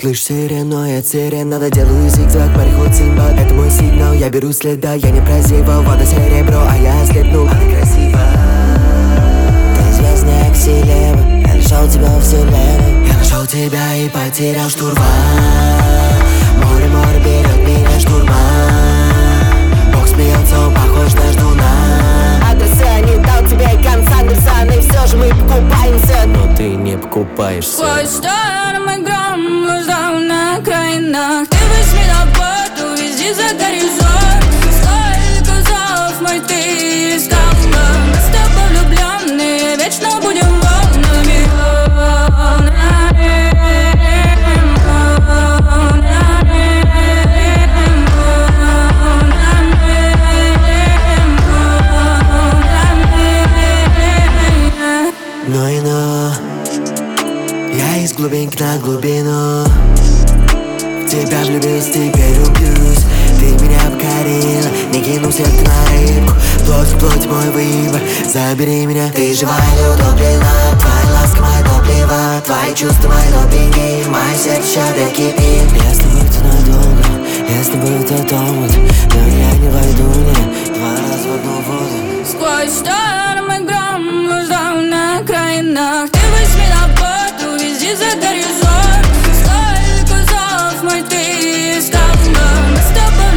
Слышь, сирену, я сирена, доделаю зигзаг, мореход Синбад. Это мой сигнал, я беру следа, я не прозевал. Вода серебро, а я ослепнул. Она красива. Ты звездная ксилева, я нашел тебя во вселенной. Я нашел тебя и потерял штурвал. Море, море берет меня штурма. Бог смеется, он похож на ждуна. Адреса не дал тебе Ганс Андерсон, и все же мы покупаемся. Но ты не покупаешься. Сквозь шторм и гром блуждал на окраинах. Ты восьмидал порту, везде за горизонт. Сколько зов мой ты искал. Мы с тобой влюбленные, вечно будем волнами. Но и но я из глубинки на глубину в тебя влюбился, теперь убьюсь. Ты меня покорила, не кинул сердце на рыбку. Плоть в плоть мой выбор, забери меня. Ты живая и утоплена, твоя ласка моя топлива. Твои чувства мои допинги, мое сердце щадя кипит. Я с тобой тут надолго, я с тобой в тот омут. Но я не войду, нет, два раза в одну воду. Сквозь шторм и гром блуждал на окраинах. Ты восьмидал порту, везде за горизонт. Сколько зов мой ты искал. Мы с тобой